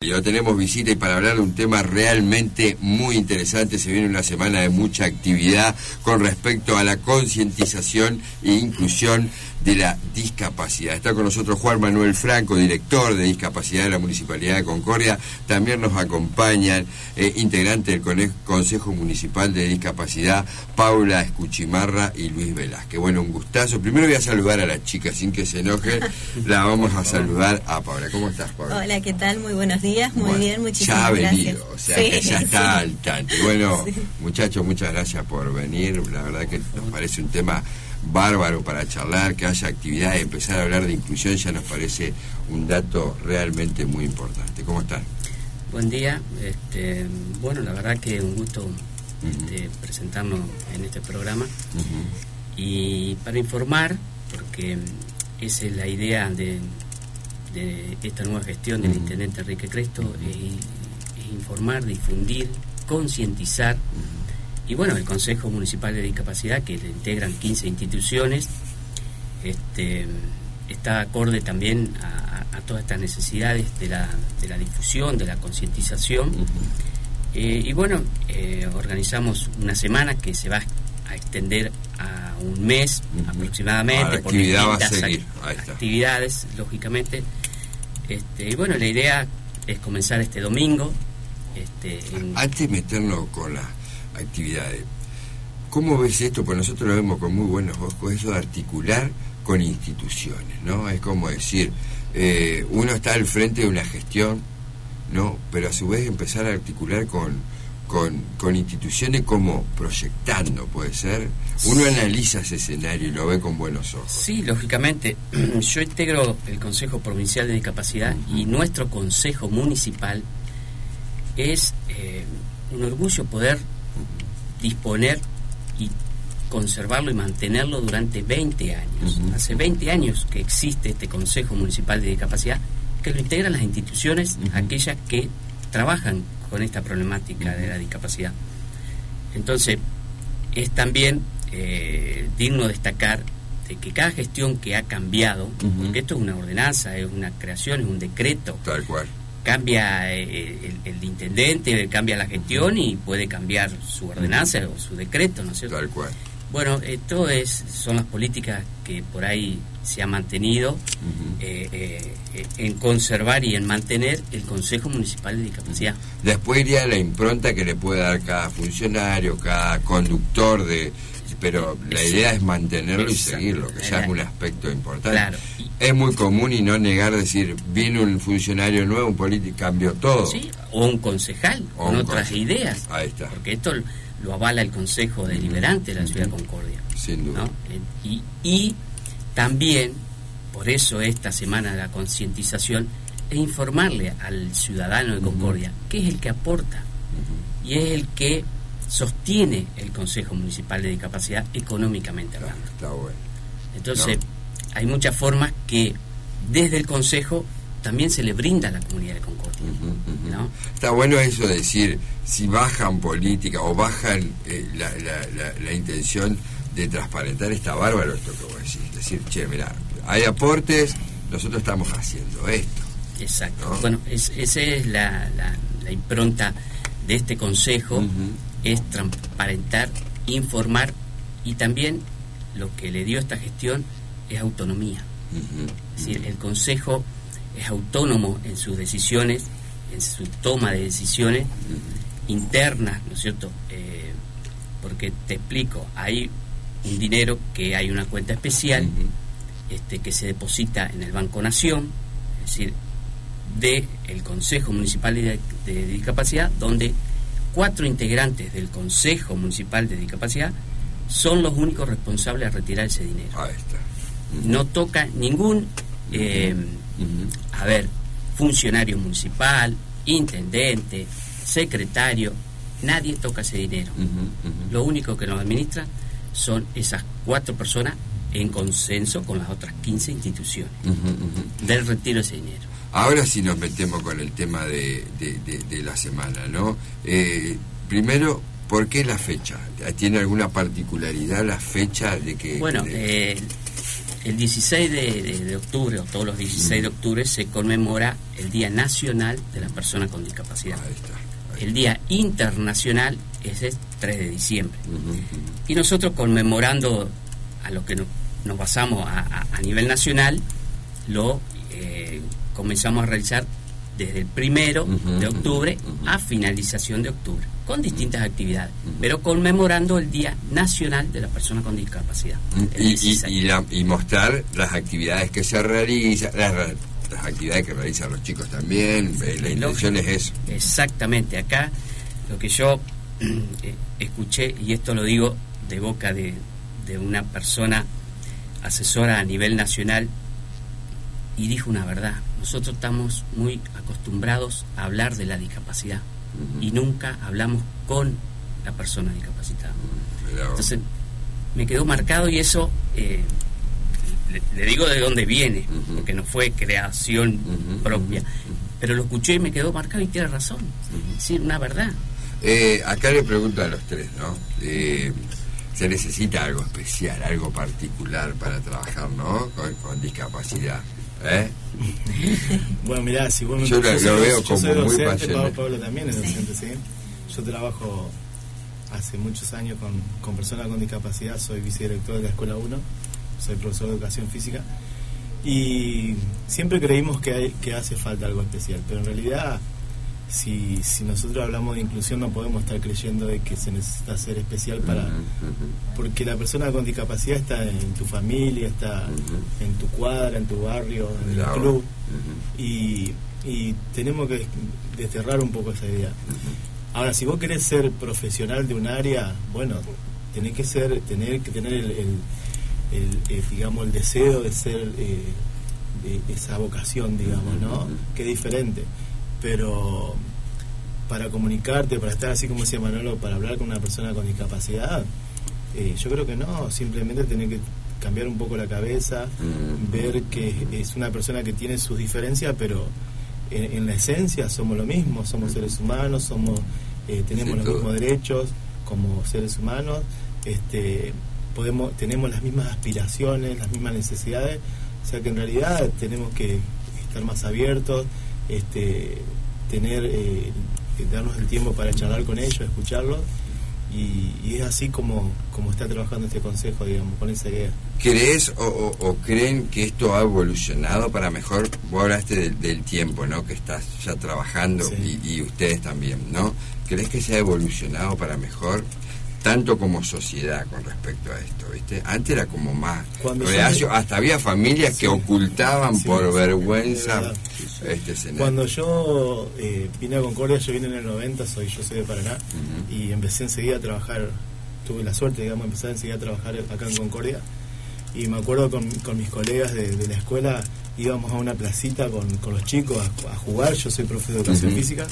lo tenemos visita y para hablar de un tema realmente muy interesante. Se viene una semana de mucha actividad con respecto a la concientización e inclusión de la discapacidad. Está con nosotros Juan Manuel Franco, director de discapacidad de la Municipalidad de Concordia. También nos acompañan integrantes del Consejo Municipal de Discapacidad, Paula Escuchimarra y Luis Velázquez. Bueno, un gustazo. Primero voy a saludar a la chica sin que se enoje. La vamos a saludar a Paula. ¿Cómo estás, Paula? Hola, ¿qué tal? Muy buenos días. Muy bien, muchísimas gracias. Ya ha venido, o sea, sí, que ya está al tanto. Bueno, muchachos, muchas gracias por venir. La verdad que nos parece un tema bárbaro para charlar, que haya actividad y empezar a hablar de inclusión ya nos parece un dato realmente muy importante. ¿Cómo están? Buen día. Bueno, la verdad que un gusto presentarnos en este programa y para informar, porque esa es la idea de esta nueva gestión del intendente Enrique Cresto, es informar, difundir, concientizar. Y bueno, el Consejo Municipal de Discapacidad, que le integran 15 instituciones, está acorde también a todas estas necesidades de la difusión, de la concientización. Y bueno, organizamos una semana que se va a extender a un mes aproximadamente, por distintas actividades, lógicamente. Y bueno, la idea es comenzar este domingo. Antes de meternos con la actividades, ¿cómo ves esto? Pues nosotros lo vemos con muy buenos ojos, eso de articular con instituciones, ¿no? Es como decir, uno está al frente de una gestión, ¿no? Pero a su vez empezar a articular con instituciones como proyectando, puede ser. Uno analiza ese escenario y lo ve con buenos ojos. Sí, lógicamente. Yo integro el Consejo Provincial de Discapacidad y nuestro Consejo Municipal es un orgullo poder disponer y conservarlo y mantenerlo durante 20 años. Hace 20 años que existe este Consejo Municipal de Discapacidad, que lo integran las instituciones, aquellas que trabajan con esta problemática de la discapacidad. Entonces, es también digno destacar de que cada gestión que ha cambiado, porque esto es una ordenanza, es una creación, es un decreto. Tal cual. Cambia el intendente, cambia la gestión y puede cambiar su ordenanza o su decreto, ¿no es cierto? Tal cual. Bueno, esto son las políticas que por ahí se ha mantenido en conservar y en mantener el Consejo Municipal de Discapacidad. Después iría la impronta que le puede dar cada funcionario, cada conductor pero la idea es mantenerlo y seguirlo, que ya es un aspecto importante. Claro. Es muy común y no negar, decir, viene un funcionario nuevo, un político, cambió todo. Sí, o un concejal, con otras ideas. Ahí está. Porque esto lo avala el Consejo Deliberante de la Ciudad de Concordia. Sin duda. ¿No? Y también, por eso esta semana de la concientización, es informarle al ciudadano de Concordia que es el que aporta y es el que sostiene el Consejo Municipal de Discapacidad económicamente hablando. Está bueno. Entonces, hay muchas formas que desde el Consejo también se le brinda a la comunidad de Concordia. ¿No? Está bueno eso de decir, si bajan política o bajan la intención de transparentar, está bárbaro esto que vos decís. Decir, che, mirá, hay aportes, nosotros estamos haciendo esto. Exacto. ¿No? Bueno, esa es la impronta de este Consejo, es transparentar, informar, y también lo que le dio esta gestión es autonomía. Es decir, el Consejo es autónomo en sus decisiones, en su toma de decisiones internas, ¿no es cierto? Porque te explico, hay un dinero que hay una cuenta especial que se deposita en el Banco Nación, es decir, del Consejo Municipal de Discapacidad, donde 4 integrantes del Consejo Municipal de Discapacidad son los únicos responsables de retirar ese dinero. Ahí está. No toca ningún funcionario municipal, intendente, secretario, nadie toca ese dinero. Lo único que nos administra son esas 4 personas en consenso con las otras 15 instituciones del retiro de ese dinero. Ahora sí nos metemos con el tema de la semana, ¿no? Primero, ¿por qué la fecha? ¿Tiene alguna particularidad la fecha de que...? Bueno, el 16 de octubre, o todos los 16 de octubre, se conmemora el Día Nacional de las Personas con Discapacidad. Ahí está. El Día Internacional es el 3 de diciembre. Y nosotros, conmemorando a lo que nos basamos a nivel nacional, lo comenzamos a realizar desde el 1 de octubre a finalización de octubre, con distintas actividades, pero conmemorando el Día Nacional de las Personas con Discapacidad. Y mostrar las actividades que se realizan, las actividades que realizan los chicos también. La intención es eso. Exactamente. Acá lo que yo escuché, y esto lo digo de boca de una persona asesora a nivel nacional, y dijo una verdad: nosotros estamos muy acostumbrados a hablar de la discapacidad y nunca hablamos con la persona discapacitada. Entonces me quedó marcado, y eso le digo de dónde viene, porque no fue creación propia, pero lo escuché y me quedó marcado, y tiene razón. Es decir, una verdad. Acá le pregunto a los tres, ¿no? Se necesita algo especial, algo particular para trabajar, ¿no? Con discapacidad. Bueno, mirá, si vos me yo lo veo como muy docente, pasional. Pablo también es docente, ¿sí? Yo trabajo hace muchos años con personas con discapacidad, soy vicedirector de la Escuela 1, soy profesor de educación física, y siempre creímos que hace falta algo especial, pero en realidad si nosotros hablamos de inclusión, no podemos estar creyendo de que se necesita ser especial porque la persona con discapacidad está en tu familia, está en tu cuadra, en tu barrio, en el club, y tenemos que desterrar un poco esa idea. Ahora, si vos querés ser profesional de un área, bueno, tenés que tener el digamos, el deseo de ser esa vocación, digamos, ¿no? Que es diferente. Pero para comunicarte, para estar así como decía Manolo, para hablar con una persona con discapacidad, yo creo que no, simplemente tenés que cambiar un poco la cabeza, ver que es una persona que tiene sus diferencias, pero en la esencia somos lo mismo, somos seres humanos, tenemos los mismos derechos como seres humanos, tenemos las mismas aspiraciones, las mismas necesidades, o sea que en realidad tenemos que estar más abiertos, darnos el tiempo para charlar con ellos, escucharlos, y es así como está trabajando este consejo, digamos, con esa idea. ¿Crees o creen que esto ha evolucionado para mejor? Vos hablaste del tiempo, ¿no? Que estás ya trabajando, sí. y ustedes también, ¿no? ¿Crees que se ha evolucionado para mejor? Tanto como sociedad con respecto a esto, ¿viste? Antes era como más reacio, hasta había familias que ocultaban por vergüenza este escenario. Cuando yo vine a Concordia, yo vine en el 90, yo soy de Paraná, y empecé enseguida a trabajar, tuve la suerte, digamos, empezar enseguida a trabajar acá en Concordia, y me acuerdo con mis colegas de la escuela, íbamos a una placita con los chicos a jugar, yo soy profe de educación física,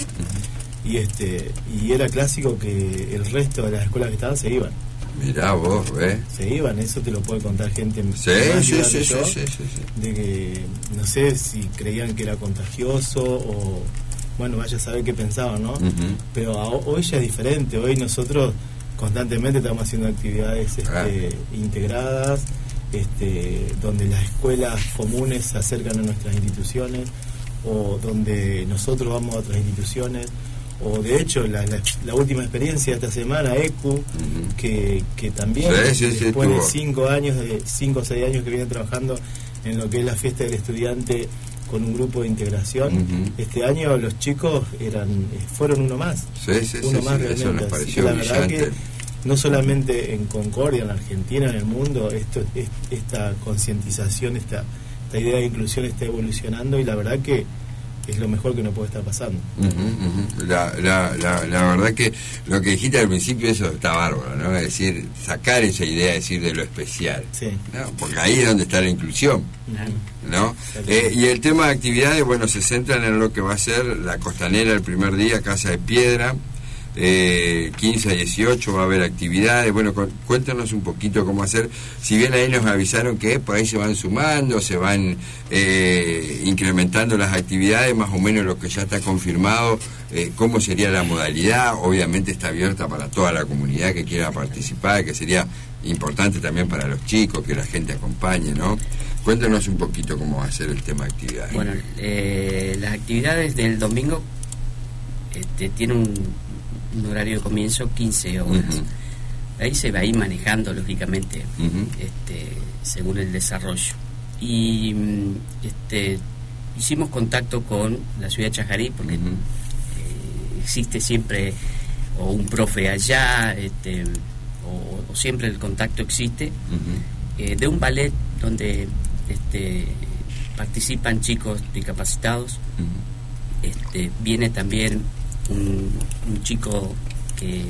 y era clásico que el resto de las escuelas que estaban se iban. Mirá vos, ¿ves? Se iban, eso te lo puede contar gente sí, de que no sé si creían que era contagioso o bueno, vaya a saber qué pensaban, ¿no? Pero hoy ya es diferente, hoy nosotros constantemente estamos haciendo actividades integradas, donde las escuelas comunes se acercan a nuestras instituciones, o donde nosotros vamos a otras instituciones, o de hecho la última experiencia de esta semana, ECU, que también después de 5 o 6 años que viene trabajando en lo que es la fiesta del estudiante con un grupo de integración, este año los chicos fueron uno más, uno más realmente. Eso nos pareció la brillante. verdad que no solamente en Concordia, en la Argentina, en el mundo, esta concientización, esta idea de inclusión está evolucionando, y la verdad que es lo mejor que nos puede estar pasando. La verdad que lo que dijiste al principio, eso está bárbaro, ¿no? Es decir, sacar esa idea, de lo especial, ¿no? Porque ahí es donde está la inclusión, ¿no? Y el tema de actividades, bueno, se centran en lo que va a ser la Costanera el primer día, Casa de Piedra, 15 a 18 va a haber actividades. Bueno, cuéntanos un poquito cómo hacer. Si bien ahí nos avisaron que por ahí se van sumando, se van incrementando las actividades, más o menos lo que ya está confirmado, cómo sería la modalidad. Obviamente está abierta para toda la comunidad que quiera participar, que sería importante también para los chicos, que la gente acompañe, ¿no? Cuéntanos un poquito cómo va a ser el tema de actividades. Bueno, las actividades del domingo tienen un horario de comienzo 15 horas. Ahí se va a ir manejando, lógicamente, según el desarrollo. Y hicimos contacto con la ciudad de Chajarí, porque existe siempre o un profe allá, o siempre el contacto existe, de un ballet donde participan chicos discapacitados. Viene también un chico que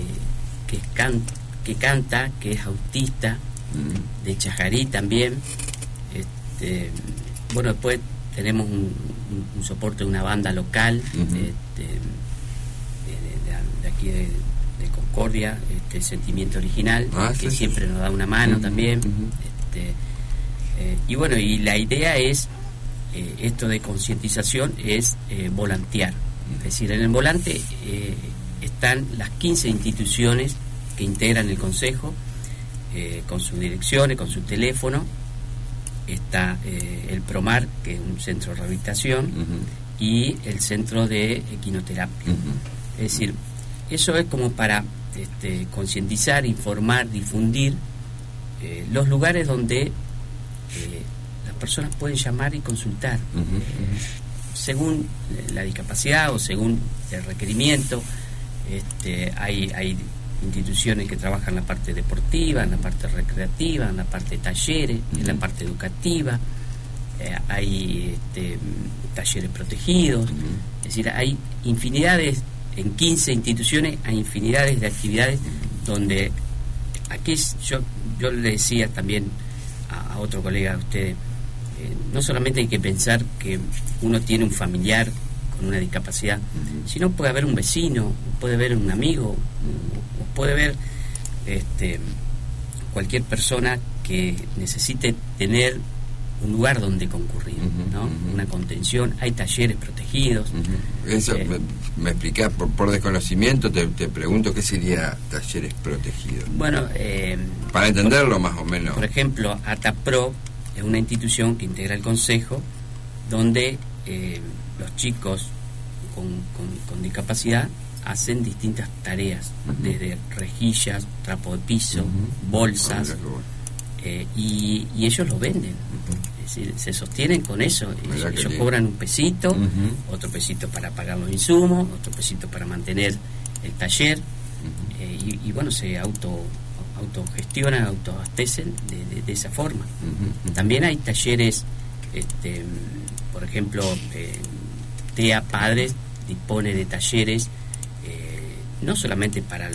canta, que es autista, de Chajarí también. Bueno, después tenemos un soporte de una banda local, de aquí de Concordia, Sentimiento Original, que siempre nos da una mano también. Y bueno, y la idea es, esto de concientización es volantear. Es decir, en el volante están las 15 instituciones que integran el Consejo, con sus direcciones, con su teléfono. Está el Promar, que es un centro de rehabilitación, y el centro de equinoterapia. Es decir, eso es como para concientizar, informar, difundir los lugares donde las personas pueden llamar y consultar. Según la discapacidad o según el requerimiento. Hay instituciones que trabajan en la parte deportiva, en la parte recreativa, en la parte de talleres, en la parte educativa. Hay talleres protegidos. Es decir, hay infinidades, en 15 instituciones hay infinidades de actividades donde aquí yo le decía también a otro colega de ustedes, no solamente hay que pensar que uno tiene un familiar con una discapacidad, sino puede haber un vecino, puede haber un amigo, o puede haber cualquier persona que necesite tener un lugar donde concurrir, ¿no? Una contención. Hay talleres protegidos. Eso me explicás, por desconocimiento te pregunto, ¿qué sería talleres protegidos? Bueno, para entenderlo más o menos. Por ejemplo, ATAPRO es una institución que integra el Consejo, donde los chicos con discapacidad hacen distintas tareas, desde rejillas, trapo de piso, bolsas, y ellos lo venden. Es decir, se sostienen con eso. Ellos cobran un pesito, otro pesito para pagar los insumos, otro pesito para mantener el taller, y bueno, se autogestionan, autoabastecen de esa forma. También hay talleres, por ejemplo, TEA Padres dispone de talleres no solamente para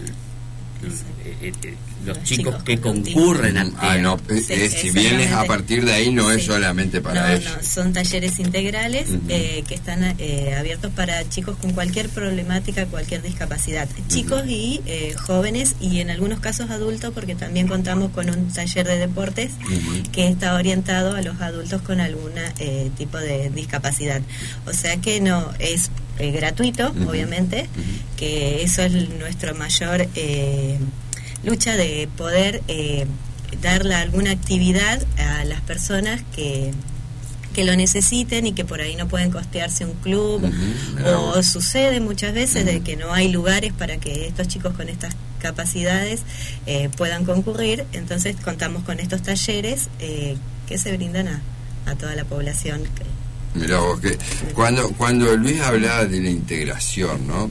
los chicos que concurren al TEA. Si vienes a partir de ahí no es solamente para ellos. No, son talleres integrales que están abiertos para chicos con cualquier problemática, cualquier discapacidad, chicos y jóvenes, y en algunos casos adultos, porque también contamos con un taller de deportes que está orientado a los adultos con algún tipo de discapacidad. O sea que no es gratuito, obviamente, que eso es nuestro mayor lucha, de poder darle alguna actividad a las personas que lo necesiten y que por ahí no pueden costearse un club, o sucede muchas veces de que no hay lugares para que estos chicos con estas capacidades puedan concurrir. Entonces contamos con estos talleres que se brindan a toda la población. Mirá vos, que cuando Luis hablaba de la integración, ¿no?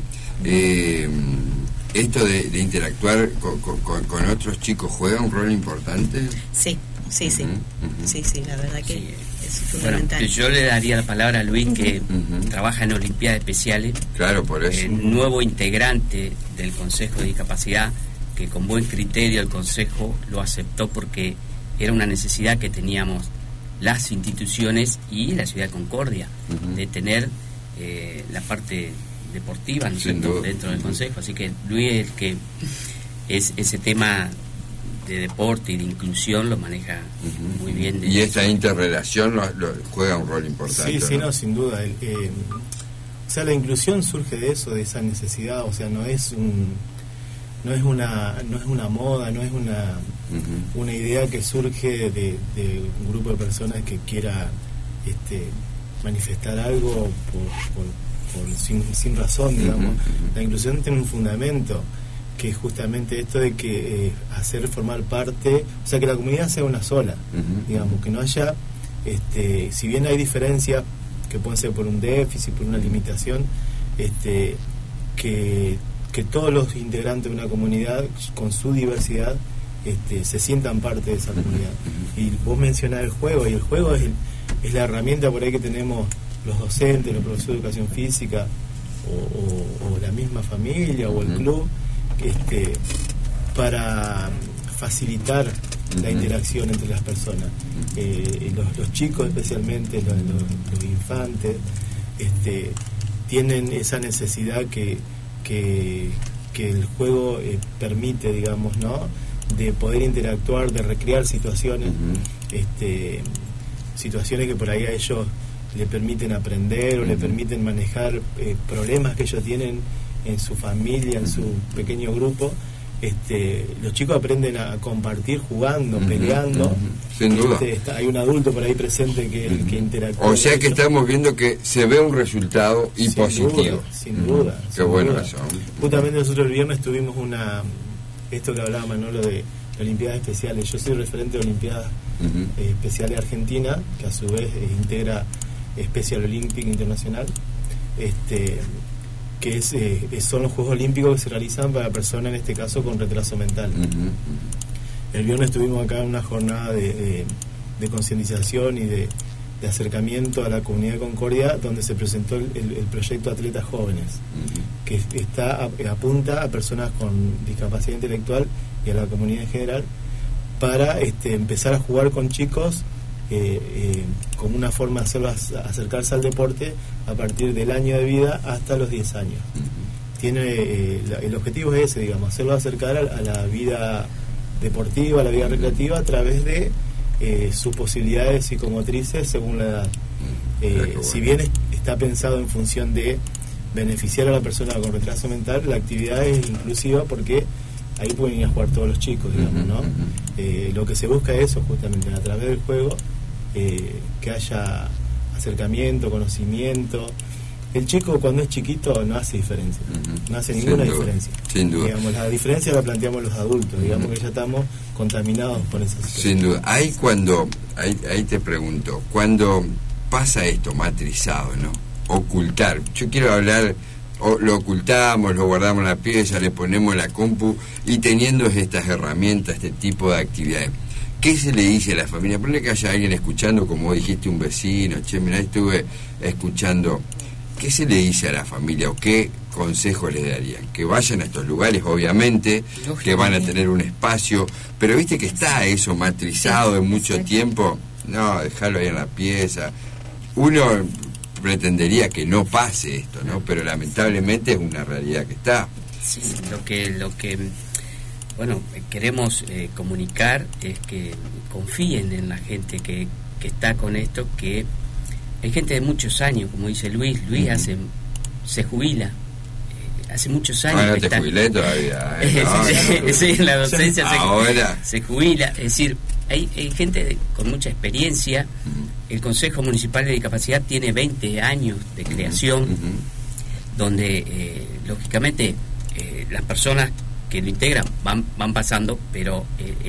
Esto de interactuar con otros chicos, ¿juega un rol importante? Sí, la verdad que es fundamental. Bueno, yo le daría la palabra a Luis, que trabaja en Olimpiadas Especiales. Claro, por eso. Nuevo integrante del Consejo de Discapacidad, que con buen criterio el Consejo lo aceptó porque era una necesidad que teníamos las instituciones y la ciudad de Concordia, de tener la parte deportiva, ¿no es cierto?, dentro del Consejo. Así que Luis es el que es ese tema de deporte y de inclusión lo maneja muy bien. Y esta interrelación lo juega un rol importante. Sí, no, sin duda. O sea, la inclusión surge de eso, de esa necesidad. O sea, no es una moda, no es una idea que surge de un grupo de personas que quiera manifestar algo sin razón, digamos. La inclusión tiene un fundamento, que es justamente esto de que hacer formar parte, o sea, que la comunidad sea una sola, digamos, que no haya, si bien hay diferencias que pueden ser por un déficit, por una limitación, que todos los integrantes de una comunidad con su diversidad se sientan parte de esa comunidad. Y vos mencionás el juego, y el juego es la herramienta por ahí que tenemos los docentes, los profesores de educación física o la misma familia o el club, para facilitar la interacción entre las personas. Los chicos, especialmente los infantes, tienen esa necesidad que el juego permite, digamos, ¿no?, de poder interactuar, de recrear situaciones, situaciones que por ahí a ellos le permiten aprender o le permiten manejar problemas que ellos tienen en su familia, en su pequeño grupo. Los chicos aprenden a compartir jugando, peleando. Sin duda. Hay un adulto por ahí presente que interactúa. O sea que estamos viendo que se ve un resultado y sin positivo. Sin duda. Qué bueno eso. Justamente nosotros el viernes tuvimos esto que hablaba Manolo de Olimpiadas Especiales. Yo soy referente de Olimpiadas Especiales Argentina, que a su vez integra Special Olympic Internacional, que son los Juegos Olímpicos que se realizan para personas, en este caso, con retraso mental. El viernes estuvimos acá en una jornada de concientización y de acercamiento a la comunidad de Concordia, donde se presentó el proyecto Atletas Jóvenes, que apunta a personas con discapacidad intelectual y a la comunidad en general, para empezar a jugar con chicos como una forma de hacerlos acercarse al deporte a partir del año de vida hasta los 10 años. El objetivo es ese, digamos, hacerlos acercar a la vida deportiva, a la vida recreativa, a través de sus posibilidades psicomotrices según la edad. Si bien está pensado en función de beneficiar a la persona con retraso mental, la actividad es inclusiva porque ahí pueden ir a jugar todos los chicos, digamos, ¿no? Lo que se busca es eso, justamente, a través del juego, que haya acercamiento, conocimiento. El chico, cuando es chiquito, no hace diferencia, no hace ninguna diferencia. Sin duda. Digamos, la diferencia la planteamos los adultos, digamos que ya estamos contaminados por esa situación. Sin duda. Ahí te pregunto, cuando pasa esto matrizado, ¿no? Ocultar. Yo quiero hablar, lo ocultamos, lo guardamos en la pieza, le ponemos la compu, y teniendo estas herramientas, este tipo de actividades, ¿qué se le dice a la familia? Ponle que haya alguien escuchando, como vos dijiste, un vecino, mirá, estuve escuchando. ¿Qué se le dice a la familia o qué consejos les darían? Que vayan a estos lugares, obviamente, que van a tener un espacio, pero viste que está eso matrizado en mucho tiempo. No, dejarlo ahí en la pieza. Uno pretendería que no pase esto, ¿no? Pero lamentablemente es una realidad que está. Sí, lo que bueno, queremos comunicar es que confíen en la gente que está con esto, que hay gente de muchos años, como dice Luis se jubila, hace muchos años. Bueno, te jubilé todavía. Sí, en la docencia ahora se jubila, es decir, hay gente con mucha experiencia. El Consejo Municipal de Discapacidad tiene 20 años de creación, donde lógicamente las personas que lo integran van pasando, pero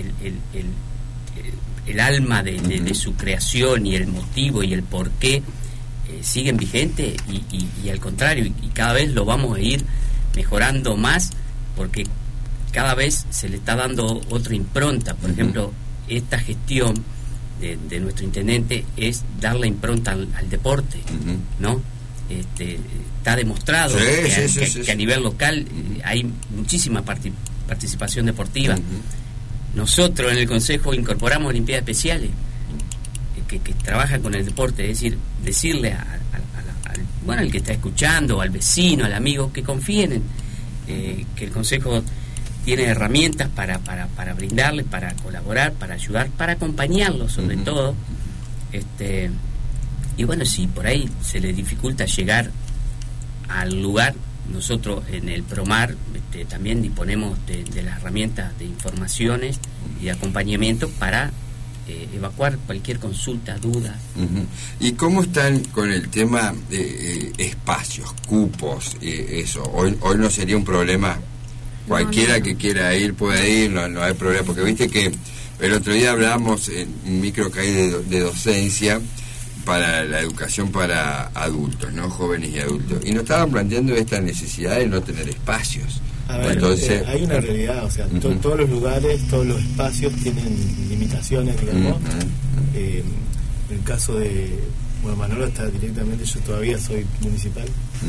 el alma de su creación y el motivo y el porqué siguen vigentes y al contrario, y cada vez lo vamos a ir mejorando más, porque cada vez se le está dando otra impronta. Por ejemplo, esta gestión de nuestro intendente es dar la impronta al deporte, ¿no? Está demostrado que a nivel local hay muchísima participación deportiva. Nosotros en el Consejo incorporamos Olimpiadas Especiales que trabajan con el deporte, es decir, decirle al bueno, al que está escuchando, al vecino, al amigo, que confíen en que el Consejo tiene herramientas para brindarles, para colaborar, para ayudar, para acompañarlos sobre todo. Y bueno, si por ahí se les dificulta llegar al lugar, nosotros en el Promar también disponemos de las herramientas de informaciones y de acompañamiento para evacuar cualquier consulta, duda. ¿Y cómo están con el tema de espacios, cupos, eso? Hoy no sería un problema. Cualquiera que quiera ir puede ir, no hay problema, porque viste que el otro día hablábamos en un micro que hay de docencia para la educación para adultos, ¿no? Jóvenes y adultos, y nos estaban planteando esta necesidad de no tener espacios. A ver, entonces hay una realidad, o sea, todos los lugares, todos los espacios tienen limitaciones, digamos. En el caso de, bueno, Manolo está directamente, yo todavía soy municipal.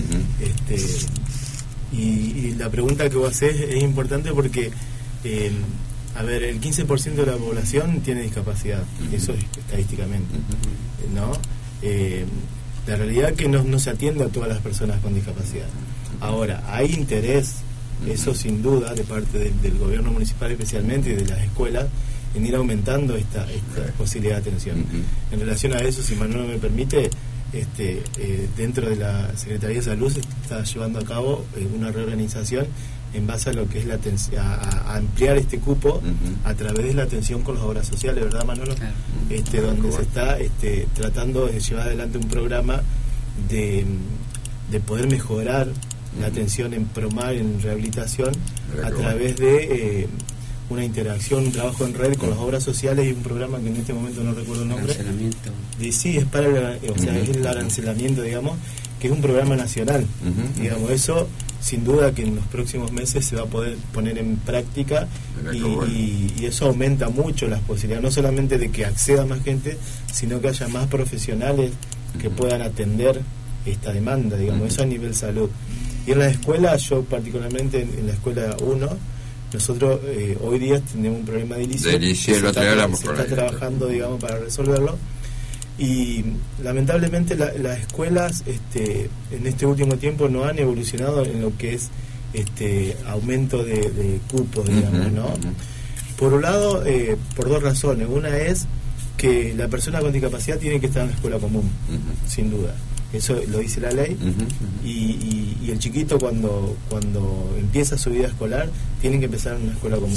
Y la pregunta que vos hacés es importante porque, a ver, el 15% de la población tiene discapacidad, eso es estadísticamente, ¿no? La realidad es que no se atiende a todas las personas con discapacidad. Ahora, hay interés, eso sin duda, de parte del gobierno municipal especialmente y de las escuelas, en ir aumentando esta posibilidad de atención. En relación a eso, si Manuel me permite, dentro de la Secretaría de Salud se está llevando a cabo una reorganización en base a lo que es la a ampliar este cupo a través de la atención con las obras sociales, ¿verdad, Manolo? Donde se está tratando de llevar adelante un programa de poder mejorar la atención en Promar, en rehabilitación, a través de una interacción, un trabajo en red con las obras sociales y un programa que en este momento no recuerdo el nombre. Sí, es para es el arancelamiento, digamos, que es un programa nacional. Digamos, eso sin duda que en los próximos meses se va a poder poner en práctica y eso aumenta mucho las posibilidades, no solamente de que acceda más gente, sino que haya más profesionales que puedan atender esta demanda, digamos, eso a nivel salud. Y en las escuelas, yo particularmente en la escuela 1, nosotros hoy día tenemos un problema de edilicio. Se está trabajando, digamos, para resolverlo. Y lamentablemente las escuelas en este último tiempo no han evolucionado en lo que es aumento de cupos, digamos, ¿no? Por un lado, por dos razones. Una es que la persona con discapacidad tiene que estar en la escuela común, sin duda. Eso lo dice la ley. Y el chiquito cuando empieza su vida escolar tiene que empezar en una escuela común.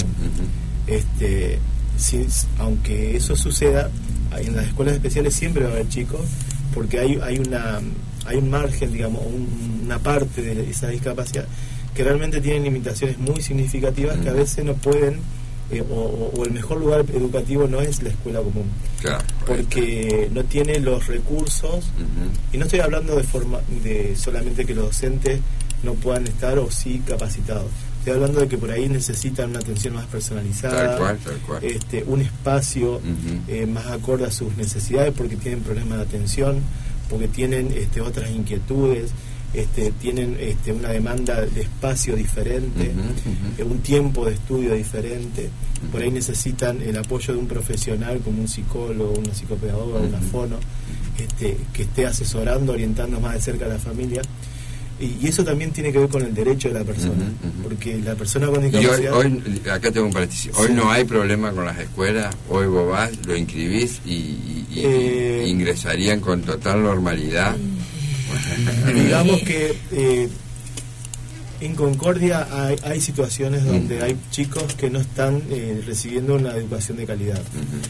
Aunque eso suceda, en las escuelas especiales siempre va a haber chicos, porque hay un margen, digamos, una parte de esa discapacidad que realmente tienen limitaciones muy significativas que a veces no pueden, o el mejor lugar educativo no es la escuela común, porque no tiene los recursos. Y no estoy hablando de solamente que los docentes no puedan estar o sí capacitados. Estoy hablando de que por ahí necesitan una atención más personalizada, tal cual. Un espacio más acorde a sus necesidades, porque tienen problemas de atención, porque tienen otras inquietudes, tienen una demanda de espacio diferente, un tiempo de estudio diferente. Por ahí necesitan el apoyo de un profesional como un psicólogo, una psicopedagoga, una fono, que esté asesorando, orientando más de cerca a la familia. Y eso también tiene que ver con el derecho de la persona, porque la persona con discapacidad... Hoy, acá tengo un paréntesis, hoy no hay problema con las escuelas, hoy vos vas, lo inscribís y ingresarían con total normalidad. Digamos que en Concordia hay situaciones donde hay chicos que no están recibiendo una educación de calidad.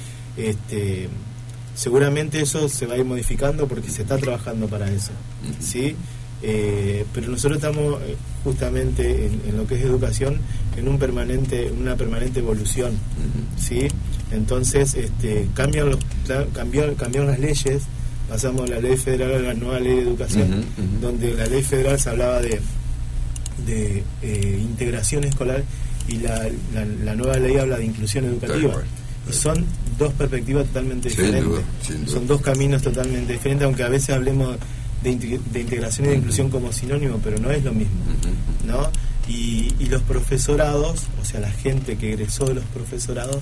Seguramente eso se va a ir modificando porque se está trabajando para eso, ¿sí? Pero nosotros estamos justamente en lo que es educación en una permanente evolución, ¿sí? Entonces cambiaron las leyes, pasamos de la ley federal a la nueva ley de educación, donde la ley federal se hablaba de integración escolar y la nueva ley habla de inclusión educativa. Y son dos perspectivas totalmente diferentes, sin duda. Son dos caminos totalmente diferentes, aunque a veces hablemos de integración y de inclusión como sinónimo, pero no es lo mismo, ¿no? Y los profesorados, o sea, la gente que egresó de los profesorados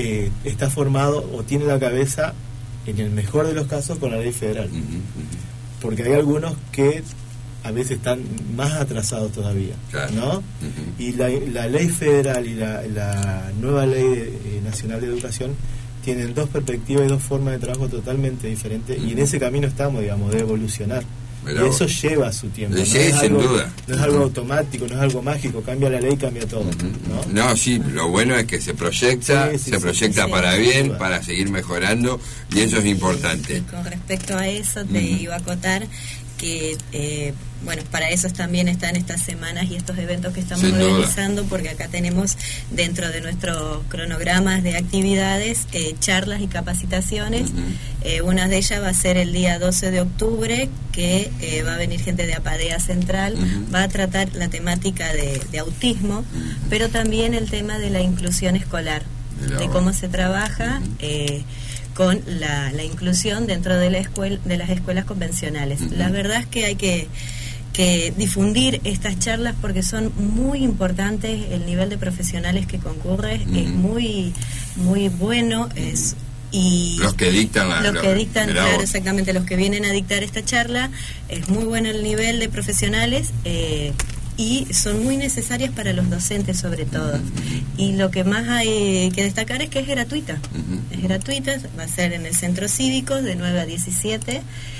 está formado o tiene la cabeza, en el mejor de los casos, con la ley federal. porque hay algunos que a veces están más atrasados todavía, claro, ¿no? Y la ley federal y la nueva ley nacional de educación tienen dos perspectivas y dos formas de trabajo totalmente diferentes, y en ese camino estamos, digamos, de evolucionar. Mirá y eso vos. lleva su tiempo. Sí, sin duda. No es algo automático, no es algo mágico, cambia la ley, cambia todo, ¿no? No, sí, lo bueno es que se proyecta, Sí, proyecta sí, para sí, bien, sí. para seguir mejorando, y eso es importante. Y con respecto a eso, te iba a acotar que, bueno, para eso también están estas semanas y estos eventos que estamos Sin duda. organizando, porque acá tenemos dentro de nuestros cronogramas de actividades charlas y capacitaciones. Una de ellas va a ser el día 12 de octubre, que va a venir gente de Apadea Central, va a tratar la temática de autismo, pero también el tema de la inclusión escolar, Mirá de vos. cómo se trabaja con la inclusión dentro de de las escuelas convencionales. La verdad es que hay que difundir estas charlas porque son muy importantes. El nivel de profesionales que concurre es muy bueno, y Los que dictan mirá claro, vos. exactamente, los que vienen a dictar esta charla, es muy bueno el nivel de profesionales, y son muy necesarias para los docentes sobre todo. Y lo que más hay que destacar es que es gratuita. Es gratuita, va a ser en el Centro Cívico de 9 a 17.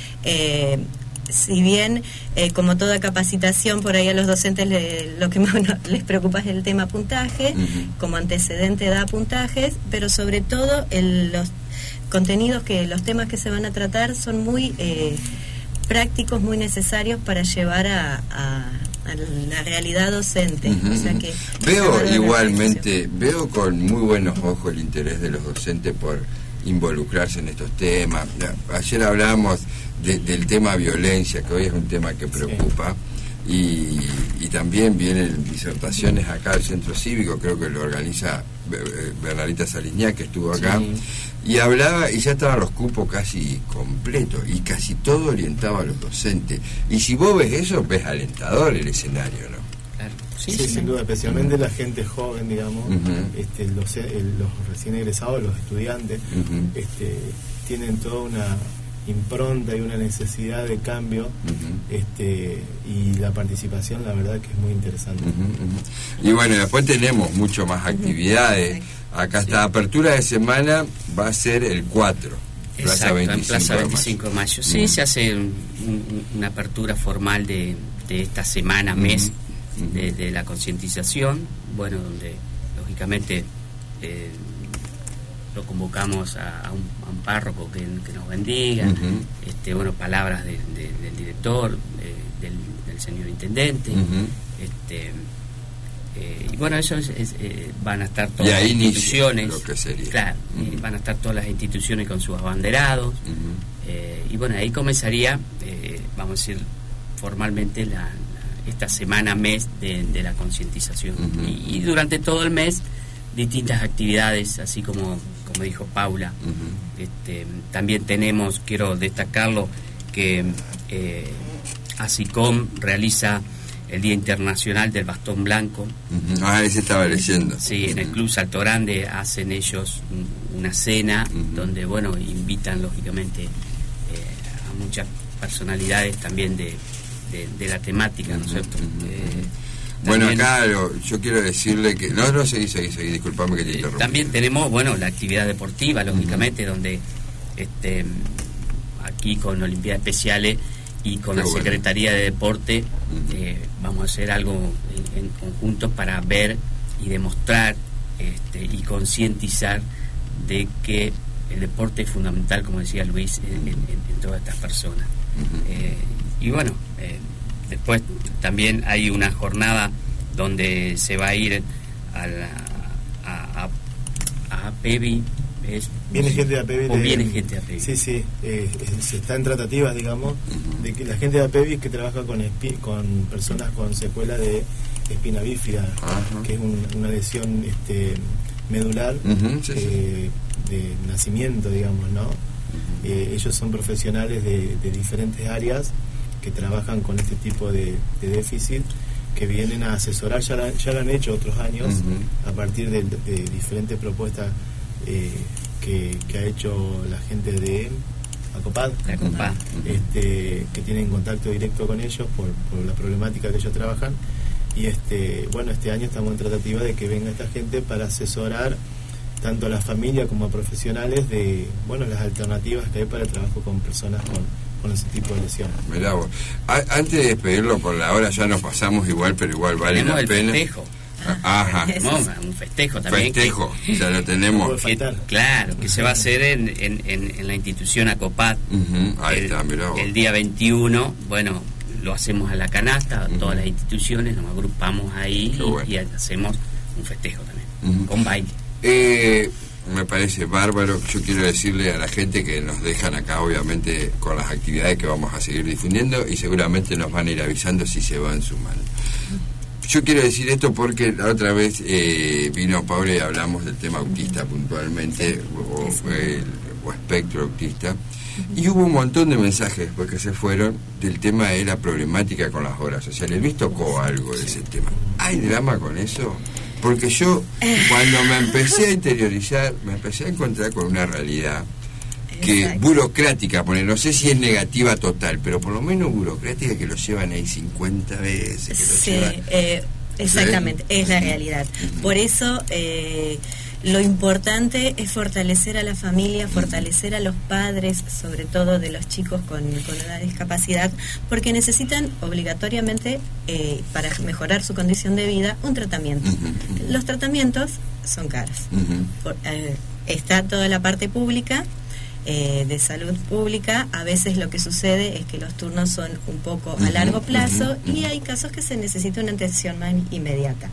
Si bien, como toda capacitación, por ahí a los docentes lo que más les preocupa es el tema puntaje, como antecedente da puntajes, pero sobre todo los contenidos, los temas que se van a tratar son muy prácticos, muy necesarios para llevar a la realidad docente. O sea que Veo igualmente, veo con muy buenos ojos el interés de los docentes por involucrarse en estos temas. Ayer hablábamos del tema violencia, que hoy es un tema que preocupa, y también vienen disertaciones acá al Centro Cívico, creo que lo organiza Bernardita Saliñá, que estuvo acá, y hablaba, y ya estaban los cupos casi completos, y casi todo orientado a los docentes. Y si vos ves eso, ves alentador el escenario, ¿no? Claro. Sí, sin duda, especialmente la gente joven, digamos, los recién egresados, los estudiantes, tienen toda una impronta y una necesidad de cambio, y la participación, la verdad que es muy interesante. Y bueno, después tenemos mucho más actividades. Acá está, apertura de semana va a ser el 4, Plaza Exacto, 25 en Plaza de Mayo. 25 de Mayo. Sí, se hace una apertura formal de esta semana, mes, de la concientización, bueno, donde lógicamente lo convocamos a un párroco que nos bendiga, bueno, palabras del director, del señor intendente, y bueno, eso van a estar todas las instituciones, lo que sería. Claro, y van a estar todas las instituciones con sus abanderados, y bueno, ahí comenzaría, vamos a decir, formalmente esta semana mes de la concientización, y durante todo el mes distintas actividades, así como dijo Paula. También tenemos, quiero destacarlo, que ASICOM realiza el Día Internacional del Bastón Blanco. Ese estaba leyendo. Sí, en el Club Salto Grande hacen ellos una cena donde, bueno, invitan lógicamente a muchas personalidades también de la temática, ¿no es cierto? Bueno, también, acá yo quiero decirle que... No, seguí, disculpame que te interrumpí. También tenemos, bueno, la actividad deportiva, lógicamente, donde aquí con Olimpiadas Especiales y con la Secretaría de Deporte vamos a hacer algo en conjunto para ver y demostrar y concientizar de que el deporte es fundamental, como decía Luis, en todas estas personas. Y bueno, después también hay una jornada donde se va a ir a APEVI. Viene gente de APEVI. Viene gente de APEVI. Sí, se está en tratativas, digamos, de que la gente de APEVI que trabaja con personas con secuelas de espina bífida, que es una lesión medular de nacimiento, digamos, ¿no? Ellos son profesionales de diferentes áreas que trabajan con este tipo de déficit, que vienen a asesorar, ya lo han hecho otros años, a partir de diferentes propuestas que ha hecho la gente de ACOPAD, que tienen contacto directo con ellos por la problemática que ellos trabajan. Y este año estamos en tratativa de que venga esta gente para asesorar tanto a la familia como a profesionales de las alternativas que hay para el trabajo con personas con ese tipo de lesiones. Mirá vos. Antes de despedirlo por la hora, ya nos pasamos igual, pero igual vale la pena. Festejo. Ajá. Un festejo también. Festejo, ya lo tenemos. Claro, que se va a hacer en la institución ACOPAD. Ahí está, mirá vos. El día 21, lo hacemos a la canasta, todas las instituciones, nos agrupamos ahí y hacemos un festejo también, con baile. Me parece bárbaro. Yo quiero decirle a la gente que nos dejan acá, obviamente, con las actividades que vamos a seguir difundiendo, y seguramente nos van a ir avisando si se van sumando. Yo quiero decir esto porque la otra vez vino Paula y hablamos del tema autista puntualmente, o espectro autista, y hubo un montón de mensajes después que se fueron del tema de la problemática con las obras sociales. ¿Les tocó algo de ese tema? ¿Hay drama con eso? Porque yo, cuando me empecé a interiorizar, me empecé a encontrar con una realidad que burocrática, no sé si es negativa total, pero por lo menos burocrática, que lo llevan ahí 50 veces. Exactamente, es la realidad. Por eso lo importante es fortalecer a la familia, fortalecer a los padres, sobre todo de los chicos con una discapacidad, porque necesitan obligatoriamente, para mejorar su condición de vida, un tratamiento. Los tratamientos son caros. Está toda la parte pública, de salud pública. A veces lo que sucede es que los turnos son un poco a largo plazo y hay casos que se necesita una atención más inmediata.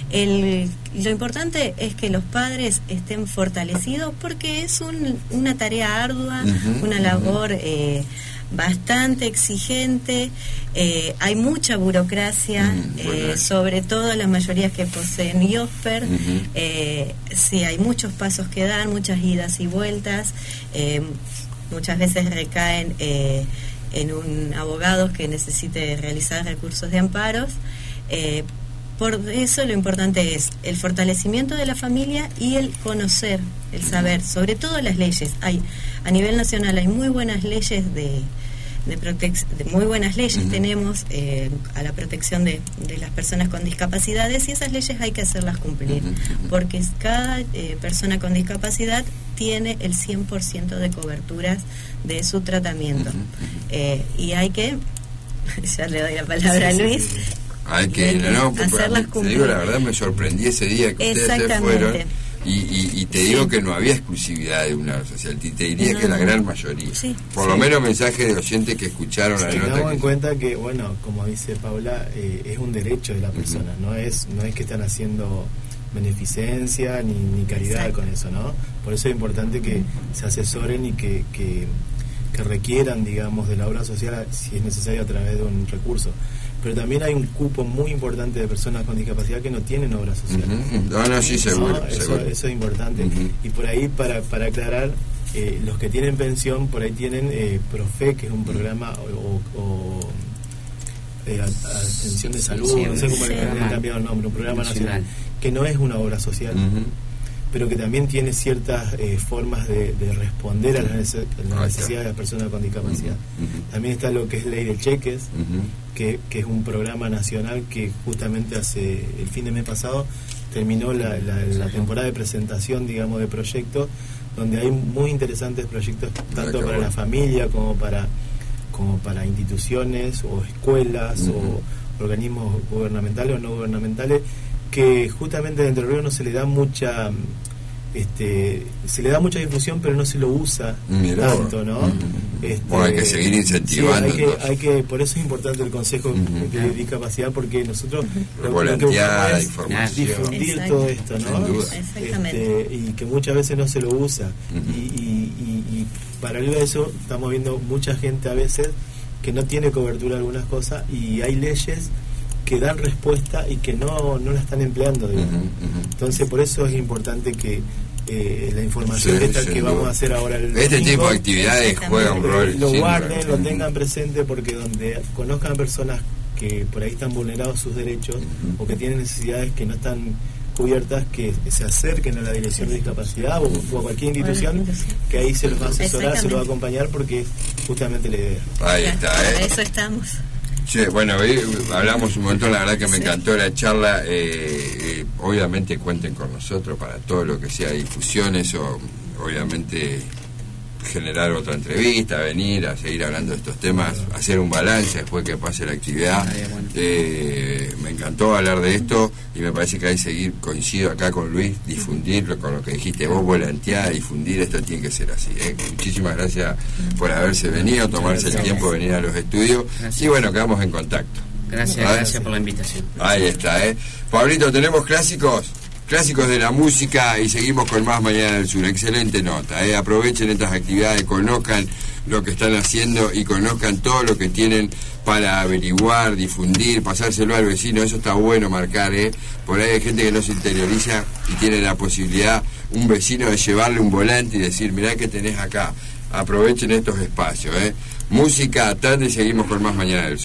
Lo importante es que los padres estén fortalecidos, porque es una tarea ardua, una labor bastante exigente, hay mucha burocracia, sobre todo las mayorías que poseen IOSPER. Sí, hay muchos pasos que dar, muchas idas y vueltas, muchas veces recaen en un abogado que necesite realizar recursos de amparos. Por eso lo importante es el fortalecimiento de la familia y el conocer, el saber, sobre todo las leyes. A nivel nacional hay muy buenas leyes muy buenas leyes tenemos a la protección de las personas con discapacidades, y esas leyes hay que hacerlas cumplir, porque cada persona con discapacidad tiene el 100% de coberturas de su tratamiento, y hay que, ya le doy la palabra a Luis, hay que hacerlas cumplir. Te digo la verdad, me sorprendí ese día que ustedes se fueron. Y te digo que no había exclusividad de una obra social, te diría que la gran mayoría. Por lo menos mensajes de oyentes que escucharon la nota. Tengamos en cuenta que, como dice Paula, es un derecho de la persona, no es que están haciendo beneficencia ni caridad con eso, ¿no? Por eso es importante que se asesoren y que requieran, digamos, de la obra social, si es necesario, a través de un recurso. Pero también hay un cupo muy importante de personas con discapacidad que no tienen obra social. Sí, seguro. Eso es importante. Y por ahí, para aclarar, los que tienen pensión, por ahí tienen PROFE, que es un programa, o atención de salud, no sé cómo le han cambiado el nombre, un programa nacional, que no es una obra social, pero que también tiene ciertas formas de responder a las necesidades de las personas con discapacidad. También está lo que es Ley de Cheques, que es un programa nacional que justamente hace el fin de mes pasado terminó la temporada de presentación, digamos, de proyectos, donde hay muy interesantes proyectos tanto para la familia como para instituciones o escuelas o organismos gubernamentales o no gubernamentales, que justamente de Entre Ríos no se le da mucha difusión, pero no se lo usa tanto, ¿no? Hay que seguir incentivando. Hay que, por eso es importante el Consejo de Discapacidad, porque nosotros volantear, difundir todo esto, ¿no? Y que muchas veces no se lo usa. Y paralelo a eso, estamos viendo mucha gente a veces que no tiene cobertura de algunas cosas, y hay leyes que dan respuesta y que no la están empleando, digamos. Entonces, por eso es importante que la información que vamos a hacer ahora tipo de actividades juega un rol, lo guarden, lo tengan presente, porque donde conozcan personas que por ahí están vulnerados sus derechos o que tienen necesidades que no están cubiertas que se acerquen a la dirección de discapacidad o a cualquier institución, que ahí se los va a asesorar, se los va a acompañar, porque es justamente la idea. Ahí está, Para eso estamos. Che, bueno, hablamos un montón, la verdad que me encantó la charla. Obviamente cuenten con nosotros para todo lo que sea difusiones o obviamente generar otra entrevista, venir a seguir hablando de estos temas, hacer un balance después que pase la actividad. Me encantó hablar de esto y me parece que hay que seguir, coincido acá con Luis, difundirlo con lo que dijiste vos, volantear, difundir, esto tiene que ser así. Muchísimas gracias por haberse venido, tomarse el tiempo de venir a los estudios. Gracias. Y bueno, quedamos en contacto. Gracias por la invitación. Ahí está, Pablito, ¿tenemos clásicos? Clásicos de la música y seguimos con más Mañana del Sur. Excelente nota, aprovechen estas actividades, conozcan lo que están haciendo y conozcan todo lo que tienen para averiguar, difundir, pasárselo al vecino. Eso está bueno marcar, por ahí hay gente que no se interioriza y tiene la posibilidad, un vecino, de llevarle un volante y decir, mirá que tenés acá. Aprovechen estos espacios, música tarde y seguimos con más Mañana del Sur.